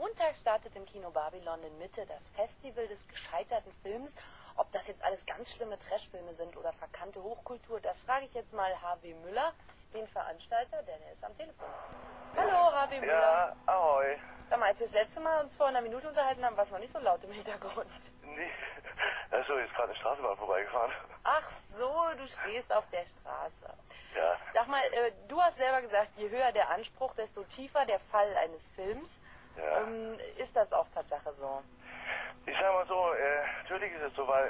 Montag startet im Kino Babylon in Mitte das Festival des gescheiterten Films. Ob das jetzt alles ganz schlimme Trashfilme sind oder verkannte Hochkultur, das frage ich jetzt mal H.W. Müller, den Veranstalter, der ist am Telefon. Hallo, H.W. Müller. Ja, ahoi. Sag mal, als wir das letzte Mal uns vor einer Minute unterhalten haben, war es noch nicht so laut im Hintergrund. Nee, achso, ist gerade eine Straßenbahn vorbeigefahren. Ach so, du stehst auf der Straße. Ja. Sag mal, du hast selber gesagt, je höher der Anspruch, desto tiefer der Fall eines Films. Ja. Ist das auch Tatsache so? Ich sag mal so, natürlich ist es so, weil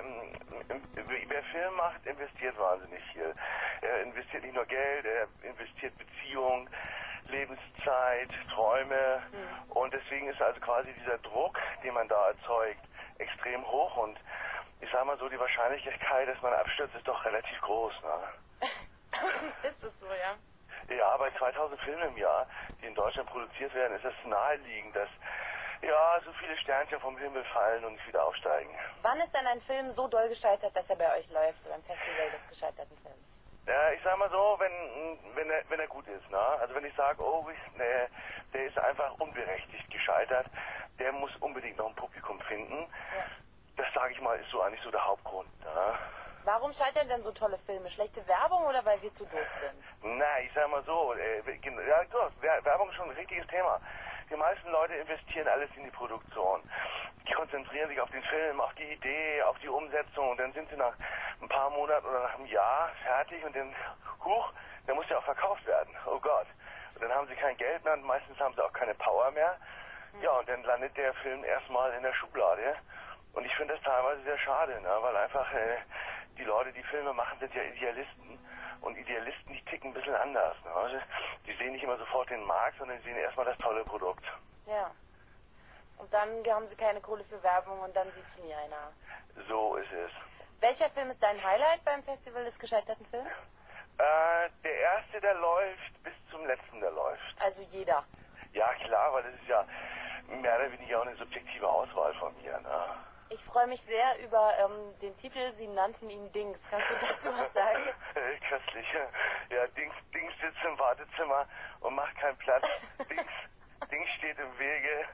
wer Film macht, investiert wahnsinnig viel. Er investiert nicht nur Geld, er investiert Beziehung, Lebenszeit, Träume und deswegen ist also quasi dieser Druck, den man da erzeugt, extrem hoch und ich sag mal so, die Wahrscheinlichkeit, dass man abstürzt, ist doch relativ groß, ne? Ist es so, ja? Ja, bei 2000 Filmen im Jahr, die in Deutschland produziert werden, ist es naheliegend, dass ja, so viele Sternchen vom Himmel fallen und nicht wieder aufsteigen. Wann ist denn ein Film so doll gescheitert, dass er bei euch läuft, beim Festival des gescheiterten Films? Ja, ich sag mal so, wenn er gut ist, ne? Also wenn ich sage, oh, der ist einfach unberechtigt gescheitert, der muss unbedingt noch ein Publikum finden. Ja. Das sage ich mal, ist so eigentlich so der Hauptgrund, ne? Warum scheitern denn so tolle Filme? Schlechte Werbung oder weil wir zu doof sind? Na, ich sag mal so, ja, Werbung ist schon ein richtiges Thema. Die meisten Leute investieren alles in die Produktion. Die konzentrieren sich auf den Film, auf die Idee, auf die Umsetzung und dann sind sie nach ein paar Monaten oder nach einem Jahr fertig und dann, der muss ja auch verkauft werden. Oh Gott. Und dann haben sie kein Geld mehr und meistens haben sie auch keine Power mehr. Ja, und dann landet der Film erstmal in der Schublade. Und ich finde das teilweise sehr schade, ne? Weil einfach die Leute, die Filme machen, sind ja Idealisten. Und Idealisten, die ticken ein bisschen anders. Ne? Also, die sehen nicht immer sofort den Markt, sondern die sehen erstmal das tolle Produkt. Ja. Und dann haben sie keine Kohle für Werbung und dann sieht's nie einer. So ist es. Welcher Film ist dein Highlight beim Festival des gescheiterten Films? Der erste, der läuft, bis zum letzten, der läuft. Also jeder. Ja, klar, weil das ist ja mehr oder weniger auch eine subjektive Auswahl von mir. Ne? Ich freue mich sehr über den Titel, Sie nannten ihn Dings. Kannst du dazu was sagen? Köstlich. Ja, Dings sitzt im Wartezimmer und macht keinen Platz. Dings steht im Wege.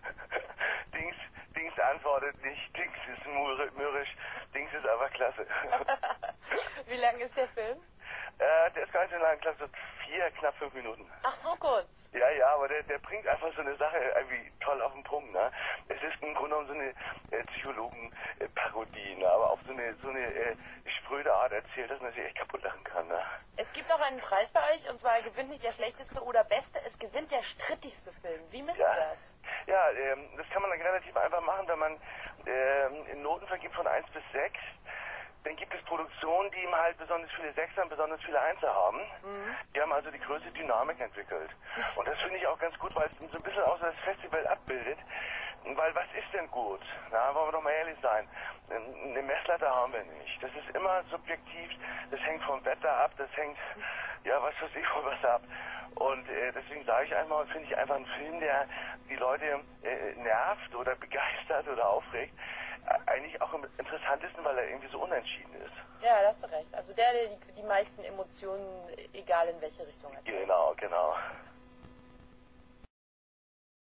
Dings antwortet nicht. Dings ist mürrisch. Dings ist einfach klasse. Wie lang ist der Film? Der ist gar nicht so lang, knapp so knapp 5 Minuten. Ach, so kurz. Ja, aber der bringt einfach so eine Sache irgendwie toll auf den Punkt, ne? Es ist im Grunde genommen so eine Psychologen-Parodie, ne? Aber auf so eine spröde Art erzählt, dass man sich echt kaputt lachen kann, ne? Es gibt auch einen Preis bei euch, und zwar gewinnt nicht der schlechteste oder beste, es gewinnt der strittigste Film. Wie misst du das? Ja, das kann man dann relativ einfach machen, wenn man Noten vergibt von 1 bis 6. Dann gibt es Produktionen, die eben halt besonders viele Sechser und besonders viele Einser haben. Die haben also die größte Dynamik entwickelt. Und das finde ich auch ganz gut, weil es so ein bisschen auch so das Festival abbildet. Weil was ist denn gut? Na, wollen wir doch mal ehrlich sein. Eine Messlatte haben wir nicht. Das ist immer subjektiv. Das hängt vom Wetter ab. Das hängt, ja, was weiß ich, von was ab. Und deswegen sage ich einfach, finde ich einfach einen Film, der die Leute nervt oder begeistert oder aufregt, eigentlich auch am interessantesten, weil er irgendwie so unentschieden ist. Ja, da hast du recht. Also der die meisten Emotionen, egal in welche Richtung erzählt. Genau.